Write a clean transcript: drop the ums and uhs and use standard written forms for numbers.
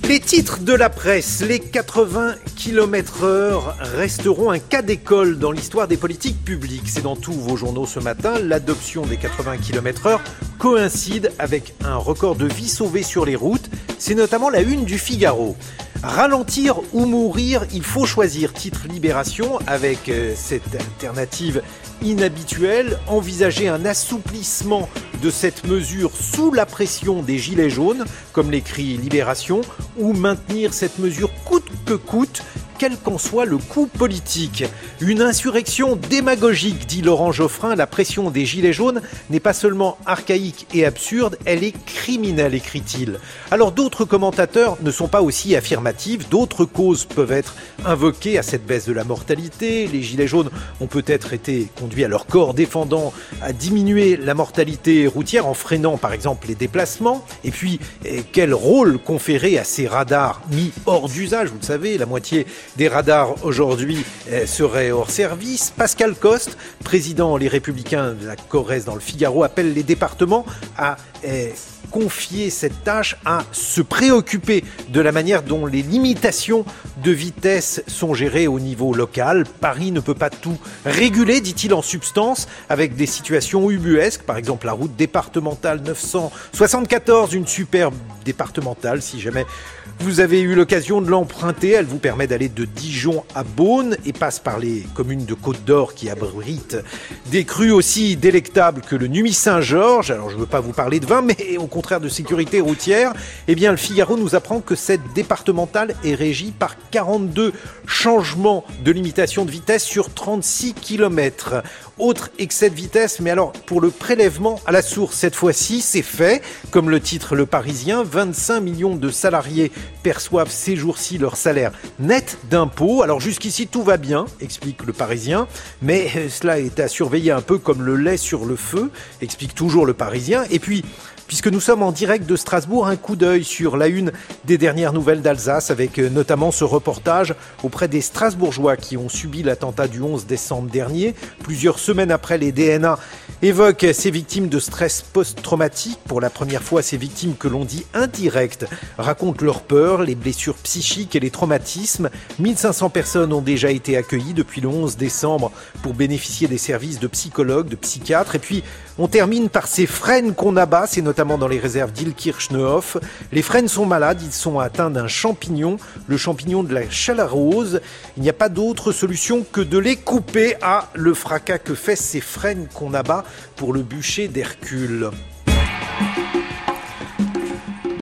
Les titres de la presse, les 80 km/h resteront un cas d'école dans l'histoire des politiques publiques. C'est dans tous vos journaux ce matin. L'adoption des 80 km/h coïncide avec un record de vies sauvées sur les routes. C'est notamment la une du Figaro. Ralentir ou mourir, il faut choisir. Titre Libération avec cette alternative inhabituelle. Envisager un assouplissement de cette mesure sous la pression des gilets jaunes, comme l'écrit Libération, ou maintenir cette mesure coûte que coûte, quel qu'en soit le coût politique. Une insurrection démagogique, dit Laurent Geoffrin. La pression des gilets jaunes n'est pas seulement archaïque et absurde, elle est criminelle, écrit-il. Alors d'autres commentateurs ne sont pas aussi affirmatifs, d'autres causes peuvent être invoquées à cette baisse de la mortalité. Les gilets jaunes ont peut-être été conduits à leur corps défendant à diminuer la mortalité routière en freinant par exemple les déplacements. Et puis, quel rôle conférer à ces radars mis hors d'usage? Vous le savez, la moitié des radars aujourd'hui seraient hors service. Pascal Coste, président Les Républicains de la Corrèze dans le Figaro, appelle les départements à confier cette tâche, à se préoccuper de la manière dont les limitations de vitesse sont gérées au niveau local. Paris ne peut pas tout réguler, dit-il en substance, avec des situations ubuesques. Par exemple, la route départementale 974, une superbe départementale, si jamais vous avez eu l'occasion de l'emprunter. Elle vous permet d'aller de Dijon à Beaune et passe par les communes de Côte-d'Or qui abritent des crus aussi délectables que le Nuits-Saint-Georges. Alors, je ne veux pas vous parler de vin, mais au contraire de sécurité routière, eh bien, le Figaro nous apprend que cette départementale est régie par 42 changements de limitation de vitesse sur 36 km. Autre excès de vitesse, mais alors pour le prélèvement à la source, cette fois-ci, c'est fait. Comme le titre Le Parisien, 25 millions de salariés perçoivent ces jours-ci leur salaire net d'impôts. Alors jusqu'ici, tout va bien, explique Le Parisien, mais cela est à surveiller un peu comme le lait sur le feu, explique toujours Le Parisien. Et puis, puisque nous sommes en direct de Strasbourg, un coup d'œil sur la une des dernières nouvelles d'Alsace, avec notamment ce reportage auprès des Strasbourgeois qui ont subi l'attentat du 11 décembre dernier. Plusieurs semaines après, les DNA évoquent ces victimes de stress post-traumatique. Pour la première fois, ces victimes que l'on dit indirectes racontent leurs peurs, les blessures psychiques et les traumatismes. 1500 personnes ont déjà été accueillies depuis le 11 décembre pour bénéficier des services de psychologues, de psychiatres. Et puis, on termine par ces frênes qu'on abat, c'est notamment dans les réserves d'Illkirch-Neuhof. Les frênes sont malades, ils sont atteints d'un champignon, le champignon de la chalarose. Il n'y a pas d'autre solution que de les couper. Le fracas que fait ces frênes qu'on abat pour le bûcher d'Hercule.